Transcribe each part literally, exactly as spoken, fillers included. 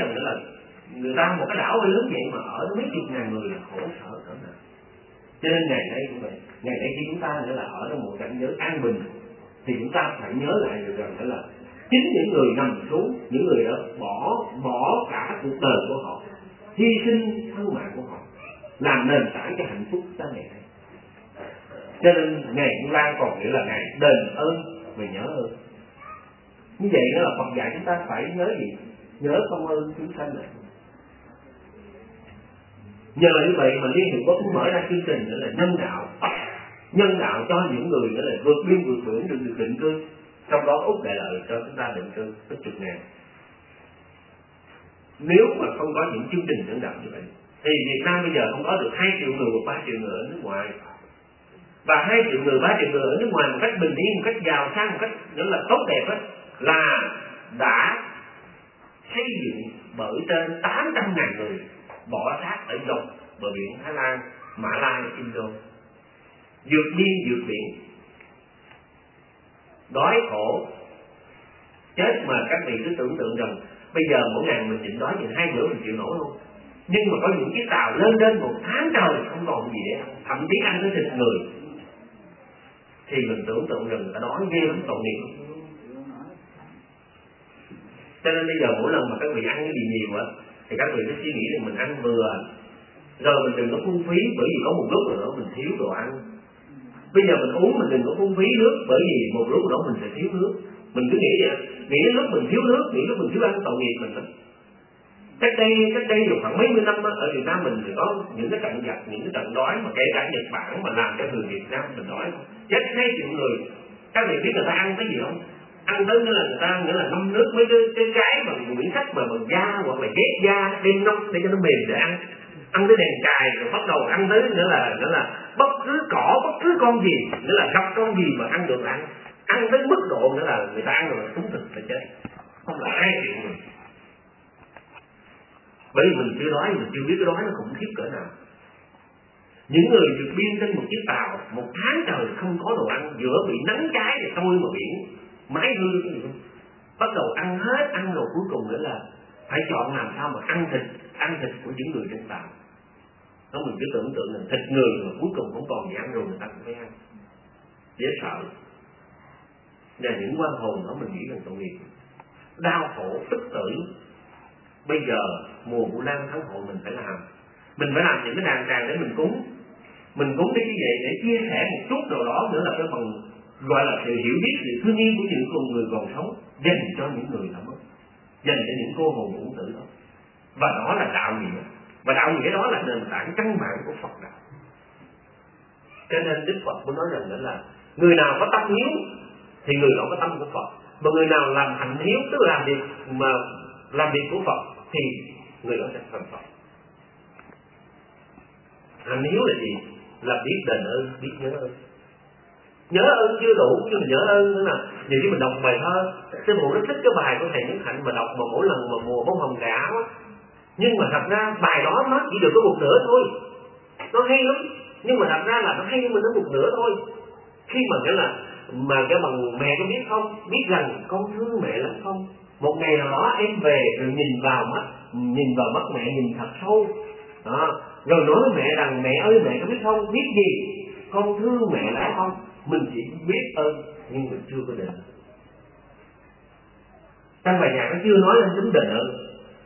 rằng là người ta một cái đảo lớn vậy mà ở mấy chục ngàn người là khổ sở cỡ nào. Cho nên ngày nay cũng vậy, ngày nay khi chúng ta nữa là ở trong một cảnh giới an bình thì chúng ta phải nhớ lại được rằng là chính những người nằm xuống, những người đó bỏ bỏ cả cuộc đời của họ, hy sinh thân mạng của họ làm nền tảng cho hạnh phúc ta ngày nay. Cho nên ngày Vu Lan còn nghĩa là ngày đền ơn và nhớ ơn. Như vậy đó là Phật dạy chúng ta phải nhớ gì? Nhớ công ơn chúng sanh này. Nhờ như vậy mà Liên Hiệp Quốc mở ra chương trình nữa là nhân đạo, nhân đạo cho những người nữa là vượt biên vượt biển được, được định cư, trong đó Úc Đại Lợi cho chúng ta định cư tới chục ngàn. Nếu mà không có những chương trình nhân đạo như vậy thì Việt Nam bây giờ không có được hai triệu người hoặc ba triệu người ở nước ngoài, và hai triệu người ba triệu người ở nước ngoài một cách bình yên, một cách giàu sang, một cách rất là tốt đẹp đó, là đã xây dựng bởi trên tám trăm ngàn người bỏ xác ở dọc bờ biển Thái Lan, Mã Lai, Indo, vượt biên vượt biển, đói khổ chết mà các vị cứ tưởng tượng rằng bây giờ mỗi ngày mình nhịn đói chừng hai bữa mình chịu nổi không? Nhưng mà có những chiếc tàu lên lên một tháng trời không còn gì để ăn, thậm chí ăn tới thịt người, thì mình tưởng tượng rằng ta đói ghê lắm, tội nghiệp. Cho nên bây giờ mỗi lần mà các vị ăn cái gì nhiều á thì các vị cứ suy nghĩ rằng mình ăn vừa, rồi mình đừng có phung phí, bởi vì có một lúc rồi đó mình thiếu đồ ăn. Bây giờ mình uống mình đừng có phung phí nước, bởi vì một lúc đó mình sẽ thiếu nước. Mình cứ nghĩ vậy, nghĩ đến lúc mình thiếu nước, nghĩ lúc mình thiếu ăn, tội nghiệp mình lắm. Cách đây cách đây được khoảng mấy mươi năm đó, ở Việt Nam mình thì có những cái trận giặc, những cái trận đói mà kể cả Nhật Bản mà làm cho người Việt Nam mình đói, chết hai triệu người. Các vị biết người ta ăn cái gì không? Ăn tới nghĩa là người ta nghĩa là ngâm nước mấy cái cái cái bằng quyển sách mà bằng da hoặc là ghép da đem nông để cho nó mềm để ăn, ăn tới đèn cài rồi bắt đầu ăn tới nữa là nữa là bất cứ cỏ bất cứ con gì, nghĩa là gặp con gì mà ăn được là ăn, ăn tới mức độ nữa là người ta ăn rồi trúng thực là chết, không là hai triệu người. Bởi vì mình chưa đói, mình chưa biết cái đói nó khủng khiếp cỡ nào. Những người vượt biên trên một chiếc tàu một tháng trời không có đồ ăn, giữa bị nắng cháy để trôi vào biển, mái hư cái gì không, bắt đầu ăn hết, ăn rồi cuối cùng nữa là phải chọn làm sao mà ăn thịt, ăn thịt của những người trên tàu. Đó, mình cứ tưởng tượng là thịt người mà cuối cùng không còn gì ăn rồi người ta cũng phải ăn, dễ sợ. Và những quan hồn đó mình nghĩ rằng tội nghiệp, đau khổ, tức tử. Bây giờ mùa Vu Lan tháng hội mình phải làm, mình phải làm những cái đàn tràng để mình cúng, mình cúng để như vậy để chia sẻ một chút nào đó nữa là cái phần gọi là sự hiểu biết, sự thương yêu của những con người còn sống dành cho những người đã mất, dành cho những cô hồn ngũ tử đó. Và đó là đạo nghĩa, và đạo nghĩa đó là nền tảng căn bản của Phật đạo. Cho nên Đức Phật cũng nói rằng đó là người nào có tâm hiếu thì người đó có tâm của Phật, và người nào làm hạnh hiếu, tức là làm việc mà làm việc của Phật thì người đó sẽ thành Phật. Hạnh hiếu là gì? Là biết đền ơn, biết nhớ ơn. Nhớ ơn chưa đủ, nhưng mà nhớ ơn nữa là nhiều khi mình đọc bài thơ, sư phụ rất thích cái bài của thầy Nhấn Hạnh mà đọc mà mỗi lần mà mùa bông hồng gà á, nhưng mà thật ra bài đó nó chỉ được có một nửa thôi, nó hay lắm, nhưng mà thật ra là nó hay nhưng mà nó một nửa thôi. Khi mà cái là mà cái bằng mẹ có biết không, biết rằng con thương mẹ lắm không, một ngày nào đó em về rồi nhìn vào mắt, nhìn vào mắt mẹ nhìn thật sâu đó, rồi nói với mẹ rằng mẹ ơi mẹ có biết không, biết gì con thương mẹ lắm không. Mình chỉ biết ơn nhưng mình chưa có đền. Trong bài nhạc nó chưa nói lên tính đền ơn.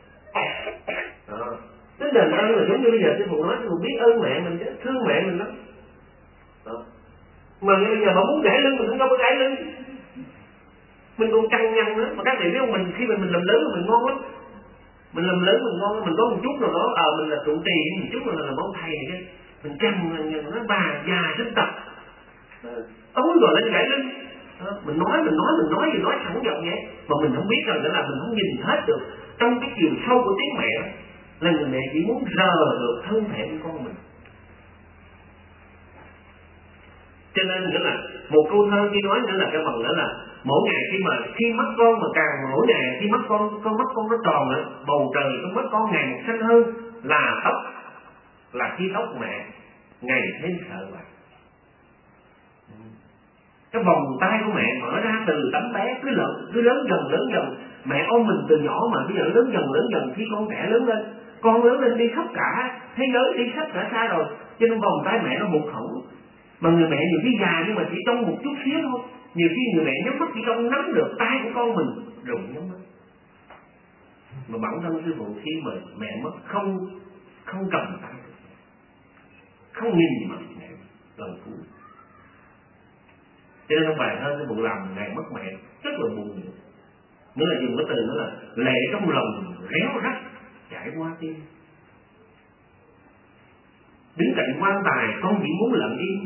Tính đền ơn là giống như bây giờ sư phụ nói, sư phụ biết ơn mẹ mình chứ, thương mẹ mình lắm. Đó. Mà bây giờ mà muốn gãy lưng mình không đâu có gãy lưng, mình còn căng nhăn nữa. Mà các vị biết không, mình khi mình, mình làm lớn mình ngon lắm, mình làm lớn mình ngon, mình có một chút nào đó, ờ à, mình là trụ trì, một chút nào là làm ông thầy này kia, mình chăm mình nói bà già sinh tập, tối rồi lên gãy lưng. Đó. Mình nói mình nói mình nói gì nói thẳng giọng vậy, mà mình không biết rằng là mình không nhìn hết được trong cái chiều sâu của tiếng mẹ là người mẹ chỉ muốn rờ được thân thể của con mình. Cho nên nữa là một câu thơ khi nói nữa là cái phần nữa là mỗi ngày khi mà khi mắt con mà càng mỗi ngày khi mắt con con mắt con nó tròn nữa, bầu trời con mắt con ngày một xanh hơn, là tóc là khi tóc mẹ ngày thêm sợ bạc. Cái vòng tay của mẹ mở ra từ tấm bé cứ lớn cứ lớn dần lớn dần, mẹ ôm mình từ nhỏ mà bây giờ lớn dần lớn dần, khi con trẻ lớn lên, con lớn lên đi khắp cả thế giới, đi khắp cả xa rồi, cho nên vòng tay mẹ nó hụt hẫng. Mà người mẹ nhiều khi già nhưng mà chỉ trong một chút xíu thôi, nhiều khi người mẹ nhắm mắt chỉ trong nắm được tay của con mình, rụng nhắm mắt. Mà bản thân sư phụ khi mà mẹ mất không không cầm tay, không nhìn mặt mẹ lần cuối. Cho nên trong bài thơ sư phụ làm ngày mất mẹ rất là buồn nhiều. Nghĩa là dùng cái từ đó là lệ trong lòng réo rắt chảy qua tim. Đứng cạnh quan tài con chỉ muốn lặng im.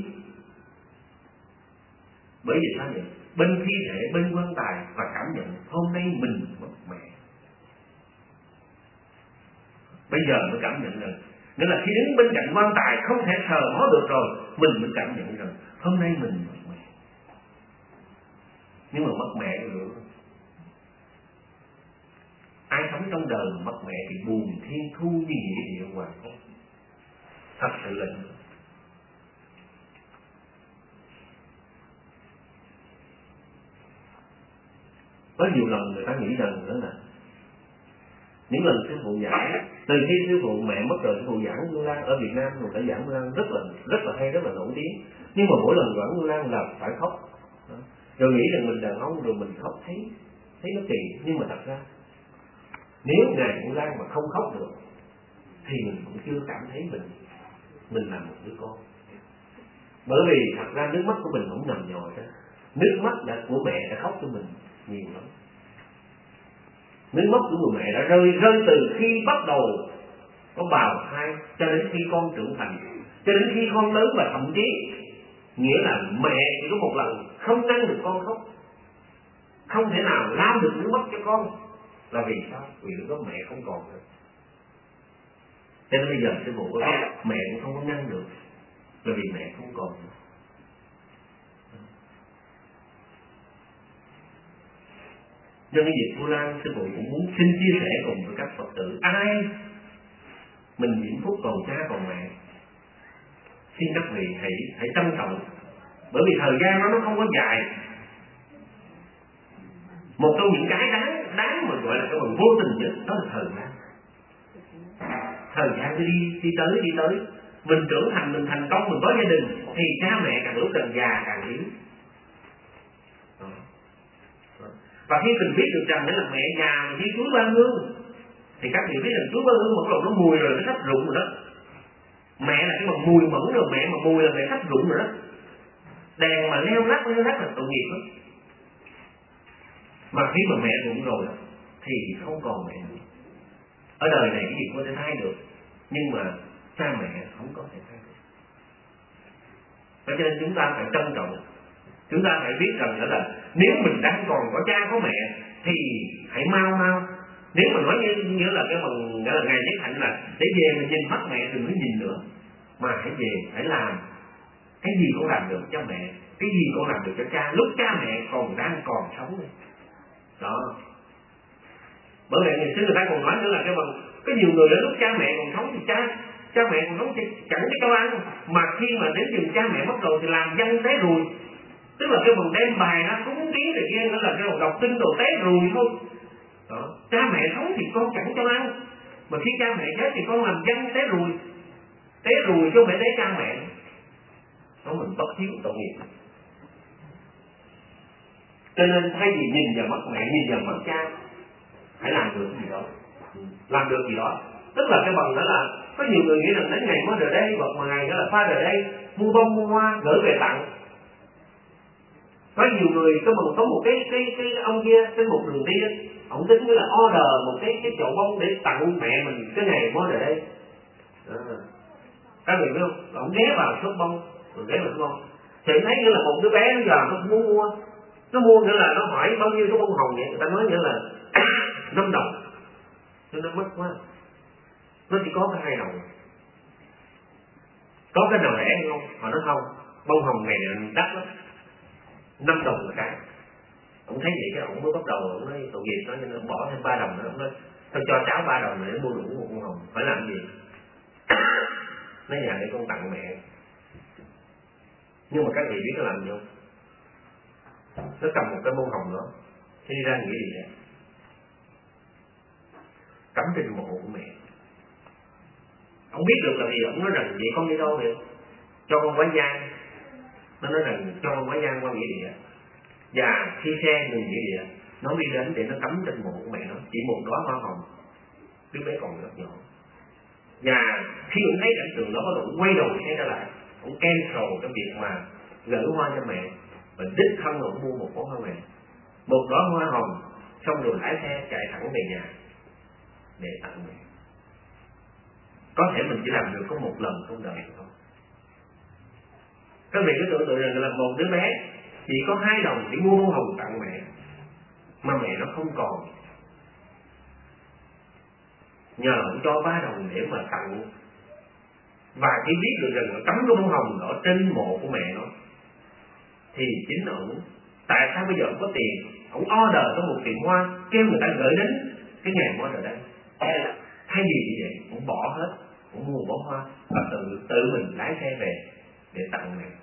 Bởi vì sao vậy? Bên thi thể, bên quan tài và cảm nhận hôm nay mình mất mẹ. Bây giờ mới cảm nhận rằng, nghĩa là khi đứng bên cạnh quan tài không thể sờ mó được rồi, mình mới cảm nhận rằng hôm nay mình mất mẹ. Nhưng mà mất mẹ nữa, ai sống trong đời mất mẹ thì buồn thiên thu như nghĩa địa hoàng hôn. Thật sự là có nhiều lần người ta nghĩ rằng đó là những lần sư phụ giảng, từ khi sư phụ mẹ mất rồi, sư phụ giảng Vu Lan ở Việt Nam rồi, đã giảng Vu Lan rất là rất là hay, rất là nổi tiếng. Nhưng mà mỗi lần giảng Vu Lan là phải khóc, đó. Rồi nghĩ rằng mình đàn ông rồi mình khóc thấy thấy nó kỳ, nhưng mà thật ra nếu ngài Vu Lan mà không khóc được thì mình cũng chưa cảm thấy mình mình là một đứa con. Bởi vì thật ra nước mắt của mình không nằm nhòi ra, nước mắt đã của mẹ đã khóc cho mình nhiều lắm. Nước mắt của người mẹ đã rơi rơi từ khi bắt đầu có bào thai cho đến khi con trưởng thành, cho đến khi con lớn, và thậm chí nghĩa là mẹ chỉ có một lần không ngăn được con khóc, không thể nào lau được nước mắt cho con. Là vì sao? Vì lúc đó mẹ không còn nữa. Cho nên bây giờ sư phụ có mẹ cũng không có ngăn được, là vì mẹ không còn nữa. Nhân cái dịp Vu Lan, sư phụ cũng muốn xin chia sẻ cùng với các Phật tử ai mình diễm phúc còn cha còn mẹ, xin các vị hãy hãy trân trọng, bởi vì thời gian đó nó không có dài. Một trong những cái đáng đáng mà gọi là cái bằng vô tình nhất đó là thời gian. Thời gian đi đi tới đi tới, mình trưởng thành, mình thành công, mình có gia đình thì cha mẹ càng lúc càng già càng yếu. Và khi mình biết được rằng đấy là mẹ già mà đi túi ba hương, thì các vị biết rằng túi ba hương một lần nó mùi rồi, nó sắp rụng rồi đó. Mẹ là cái bằng mùi mẫn rồi, mẹ mà mùi là mẹ sắp rụng rồi đó. Đèn mà leo lắc leo lắc là tội nghiệp đó. Mà khi mà mẹ rụng rồi thì không còn mẹ nữa. Ở đời này cái gì có thể thay được, nhưng mà cha mẹ không có thể thay được. Cho nên chúng ta phải trân trọng. Chúng ta phải biết rằng đó là nếu mình đang còn có cha có mẹ thì hãy mau mau. Nếu mà nói như, như là cái bằng là ngày Nhất Hạnh là để về mình nhìn mắt mẹ đừng có nhìn nữa, mà hãy về hãy làm cái gì con làm được cho mẹ, cái gì con làm được cho cha lúc cha mẹ còn đang còn sống này. Đó. Bởi vậy ngày xưa người ta còn nói nữa là cái bằng có nhiều người đến lúc cha mẹ còn sống thì cha cha mẹ còn sống thì chẳng cái cho ăn, mà khi mà đến chừng cha mẹ mất rồi thì làm dân tế rùi. Tức là cái bằng đem bài ra cúng kiến này kia, nữa là cái bằng đọc kinh đồ tế rùi thôi. Đó. Cha mẹ sống thì con chẳng cho ăn, mà khi cha mẹ chết thì con làm dân tế rùi, tế rùi chứ không phải tế cha mẹ. Đó, mình bất hiếu tội nghiệp. Cho nên thay vì nhìn vào mắt mẹ, nhìn vào mắt cha, hãy làm được gì đó, làm được gì đó. Tức là cái bằng đó là có nhiều người nghĩ rằng đến ngày mới rồi đây, hoặc mà ngày đó là pha rồi đây, mua bông mua hoa gửi về tặng. Có nhiều người có một có một cái cái cái ông kia, cái một đường đi, ông tính là order một cái cái chậu bông để tặng mẹ mình cái ngày mới rồi đây. À. Các vị biết không? Ông ghé vào shop bông, rồi ghé vào shop bông. Thì thấy như là một đứa bé bây giờ nó muốn mua, nó mua nghĩa là nó hỏi bao nhiêu cái bông hồng vậy, người ta nói nghĩa là năm đồng, cho nó mất quá. Nó chỉ có cái hai đồng, có cái nào rẻ không? Họ nói không, bông hồng này đắt lắm, năm đồng là cái. Ông thấy vậy cái ông mới bắt đầu ông nói tội nghiệp nó, nên ông bỏ thêm ba đồng nữa. Ông nói tôi cho cháu ba đồng để mua đủ một bông hồng, phải làm gì? Nói nhà để con tặng mẹ. Nhưng mà các vị biết nó làm gì không? Nó cầm một cái bông hồng đó, thế đi ra nghĩ gì vậy? cắm trên mộ của mẹ. Ông biết được là gì, ông nói rằng vậy con đi đâu được, cho con quả nhang. Nó nói rằng cho con quả nhang qua nghĩa địa, và khi xe ngừng nghĩa địa nó đi đến để nó cắm trên mộ của mẹ nó, chỉ một đóa hoa hồng. Đứa bé còn rất nhỏ, và khi ông thấy cảnh tượng đó, ông quay đầu xe ra lại, ông cancel cái việc mà gửi hoa cho mẹ, và đích thân ông mua một bó hoa mẹ, một đóa hoa hồng, xong rồi lái xe chạy thẳng về nhà để tặng mẹ. Có thể mình chỉ làm được có một lần trong đời thôi. Các vị cứ tưởng tượng rằng là một đứa bé chỉ có hai đồng để mua bông hồng tặng mẹ, mà mẹ nó không còn, nhờ ông cho ba đồng để mà tặng. Và khi biết được rằng nó cắm cái bông hồng ở trên mộ của mẹ nó, thì chính ổng, tại sao bây giờ ông có tiền, ông order cho một tiệm hoa, kêu người ta gửi đến cái ngày order đây. Thay vì như vậy, ông bỏ hết, ông mua một bó hoa và tự tự mình lái xe về để tặng mẹ.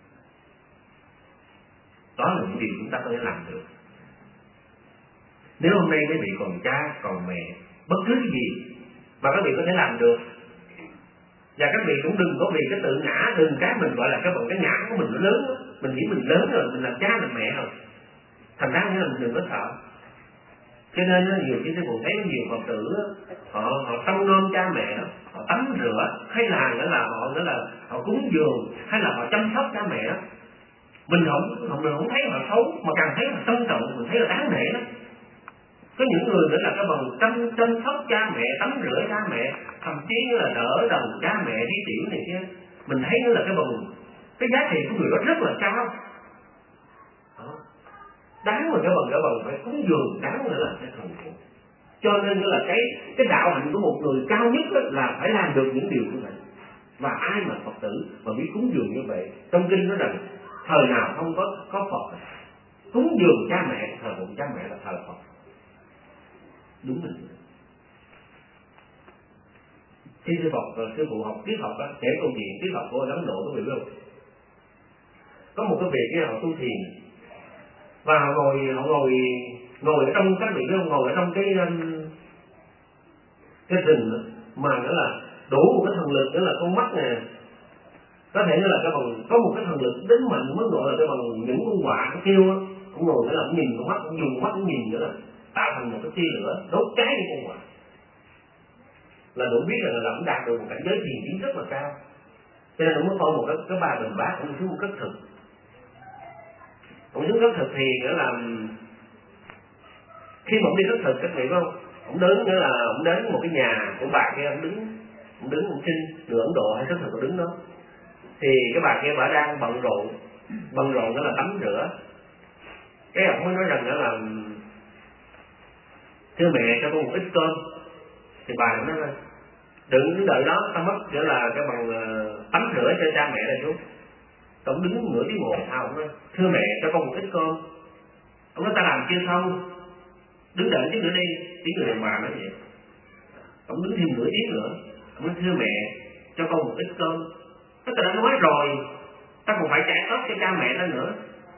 Đó là những điều chúng ta có thể làm được. Nếu hôm nay các vị còn cha, còn mẹ, bất cứ cái gì mà các vị có thể làm được, và các vị cũng đừng có vì cái tự ngã, đừng cái mình gọi là cái bằng cái ngã của mình nó lớn, mình nghĩ mình lớn rồi, mình làm cha làm mẹ rồi, thành ra nghĩa là mình đừng có sợ. Cho nên nhiều khi tôi cũng thấy nhiều Phật tử họ họ trông nom cha mẹ đó, họ tắm rửa, hay là nghĩa là họ nghĩa là họ cúng dường, hay là họ chăm sóc cha mẹ đó, mình không mình không thấy họ xấu, mà càng thấy họ trân trọng, mình thấy là đáng nể lắm. Có những người nữa là cái bằng chăm chăm sóc cha mẹ, tắm rửa cha mẹ, thậm chí là đỡ đầu cha mẹ đi tiểu này kia, mình thấy nó là cái bằng cái giá trị của người đó rất là cao. Đó. Đáng mà cái bằng cái bằng phải cúng dường, đáng nữa là cái thần phụ. Cho nên là cái cái đạo hạnh của một người cao nhất là phải làm được những điều như vậy. Và ai mà Phật tử mà biết cúng dường như vậy, trong kinh nói rằng thời nào không có có Phật, cúng dường cha mẹ, thờ phụng cha mẹ là thờ Phật. Đúng rồi. Khi sư Phật sư phụ học triết học á, kể câu chuyện triết học của Ấn Độ, có biết không? Có một cái vị kia họ tu thiền, và họ ngồi họ ngồi ngồi ở trong các vị biết không, ngồi ở trong cái cái rừng mà nó là đủ một cái thần lực, đó là con mắt nè, có thể là cái bằng có một cái thần lực đến mạnh mức độ là cái bằng những con quạ nó kêu á, cũng ngồi đó là cũng nhìn con mắt, cũng dùng mắt cũng nhìn nữa là tạo thành một cái tia lửa đốt cháy đi con quạ, là đủ biết là là cũng đạt được một cảnh giới thiền kiến rất là cao. Cho nên ông mới coi một cái cái bà bình bát, ông xuống một cất thực, ông xuống cất thực thì nghĩa là khi mà ông đi cất thực các vị biết không, ông đến nghĩa là ông đến một cái nhà của bà kia, ông đứng ông đứng ông xin người Ấn Độ hay cất thực, ông đứng đó thì cái bà kia bà đang bận rộn bận rộn đó là tắm rửa. Cái ông mới nói rằng đó là thưa mẹ cho con một ít cơm, thì bà nói là đừng đứng đợi đó, tao mất nghĩa là cái bằng uh, tắm rửa cho cha mẹ này chú. Ông đứng nửa tiếng ngồi sao ông nói thưa mẹ cho con một ít cơm. Ông nói ta làm chưa xong, đứng đợi chút nữa đi. Tiếng người đàn bà nói vậy. Ông đứng thêm nửa tiếng nữa, ông nói thưa mẹ cho con một ít cơm. Tất cả đã nói rồi, ta còn phải chạy tóc cho cha mẹ ta nữa.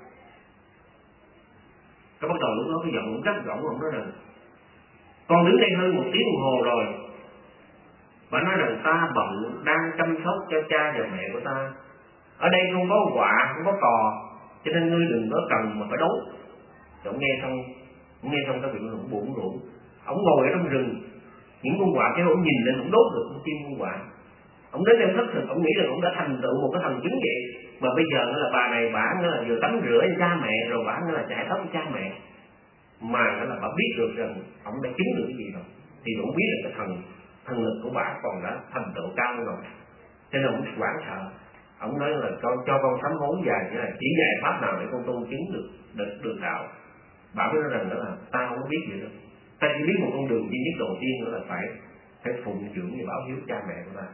Cái bắt đầu lúc đó cái giọng cũng rất rộng, ông nói rằng con đứng đây hơn một tiếng đồng hồ rồi. Bà nói rằng ta bận đang chăm sóc cho cha và mẹ của ta, ở đây không có quạ, không có cò, cho nên ngươi đừng có cần mà phải đấu. Thì ông nghe xong, ông nghe xong cái vị ông buồn rủi. Ông ngồi ở trong rừng, những con quạ cái ông nhìn lên ông đốt được con chim con quạ. Ông đến đây thất thực, ông nghĩ rằng ông đã thành tựu một cái thần chứng vậy. Mà bây giờ là bà này bả là vừa tắm rửa cho cha mẹ, rồi bả là chạy tóc cho cha mẹ, mà là bà biết được rằng ông đã chứng được cái gì rồi, thì cũng biết là cái thần thần lực của bà còn đã thành tựu cao rồi. Cho nên ông hoảng sợ. Ông nói là cho, cho con sám hối dài như là chỉ dạy pháp nào để con tu chứng được được, được đạo. Bà mới nói rằng đó là ta không có biết gì đâu, ta chỉ biết một con đường duy nhất đầu tiên nữa là phải phải phụng dưỡng và báo hiếu cha mẹ của ta.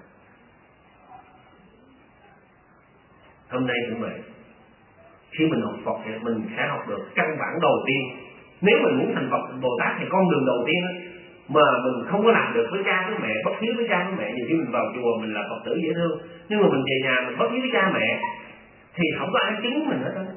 Hôm nay cũng vậy, khi mình học Phật thì mình sẽ học được căn bản đầu tiên. Nếu mình muốn thành Phật Bồ Tát thì con đường đầu tiên mà mình không có làm được với cha với mẹ, bất hiếu với cha với mẹ. Nhiều khi mình vào chùa mình là Phật tử dễ thương, nhưng mà mình về nhà mình bất hiếu với cha mẹ thì không có ai chứng mình hết đó.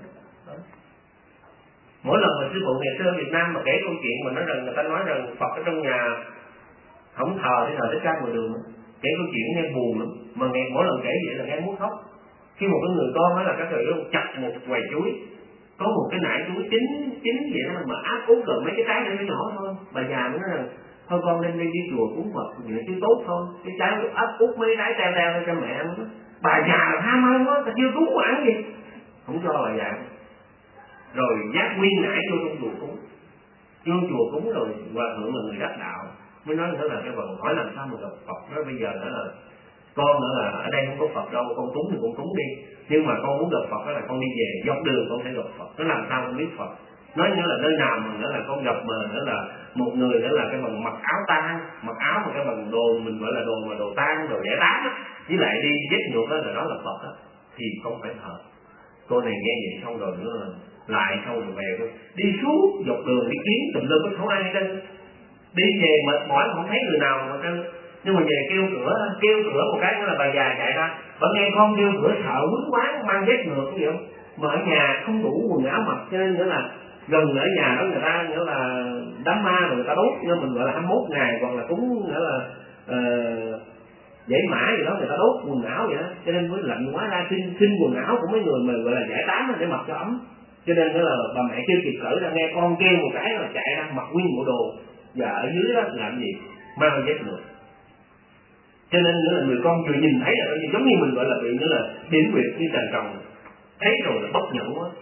Mỗi lần mà sư phụ ngày xưa Việt Nam mà kể câu chuyện mà nói rằng người ta nói rằng Phật ở trong nhà không thờ thì thờ Thích Ca ngoài đường nữa. Kể câu chuyện nghe buồn lắm, mà nghe mỗi lần kể vậy là nghe muốn khóc. Khi một cái người con nói là các người ông chặt một quầy chuối, có một cái nải chuối chín chín vậy đó mà áp út gần mấy cái trái này nó nhỏ thôi, bà già mới nói rằng thôi con lên đi đi chùa cúng Phật vậy chứ tốt thôi, cái trái áp út mấy trái teo teo cho mẹ nó. Bà già là tham ăn quá, ta chưa cúng mà ăn gì, không cho bà già. Rồi dắt nguyên nải vô trong chùa cúng, vô chùa cúng rồi hòa thượng là người đắc đạo mới nói nữa là cái vần hỏi làm sao mà gặp Phật. Nói bây giờ nữa là con nữa là ở đây không có Phật đâu, con cúng thì con cúng đi, nhưng mà con muốn gặp Phật đó là con đi về dọc đường con sẽ gặp Phật. Nó làm sao con biết Phật? Nói nữa là nơi nào mà nữa là con gặp mà nữa là một người nữa là cái bằng mặc áo tang, mặc áo mà cái bằng đồ mình gọi là đồ mà đồ tang, đồ giải tán á, với lại đi giết ngược đó là đó là Phật á, thì con phải thờ. Cô này nghe vậy xong rồi nữa là lại xong rồi về thôi, đi suốt dọc đường đi kiếm tùm lum không ai hết, đi về mệt mỏi không thấy người nào mà trơn. Nhưng mà về kêu cửa kêu cửa một cái nữa là bà già chạy ra, bà nghe con kêu cửa sợ quýnh quán mang vết ngược cái gì không, mà ở nhà không đủ quần áo mặc cho nên nữa là gần ở nhà đó người ta nữa là đám ma rồi người ta đốt, nhưng mình gọi là hai mươi mốt ngày còn là cúng nữa là uh, giải mã gì đó người ta đốt quần áo vậy đó, cho nên mới lạnh quá ra xin xin quần áo của mấy người mà gọi là giải tán để mặc cho ấm. Cho nên nữa là bà mẹ chưa kịp cởi ra nghe con kêu một cái là chạy ra mặc nguyên bộ đồ, và ở dưới đó làm gì mang vết ngược. Cho nên nữa là người con vừa nhìn thấy là giống như mình gọi là bị nữa là điểm huyệt như tràn trồng, thấy rồi là bất nhẫn quá,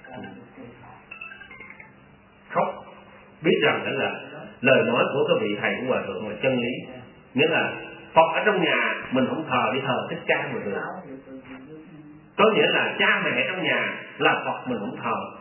khóc, biết rằng đó là lời nói của các vị thầy của hòa thượng là chân lý, nghĩa là Phật ở trong nhà mình không thờ đi thờ Thích Ca mà được, có nghĩa là cha mẹ trong nhà là Phật mình không thờ,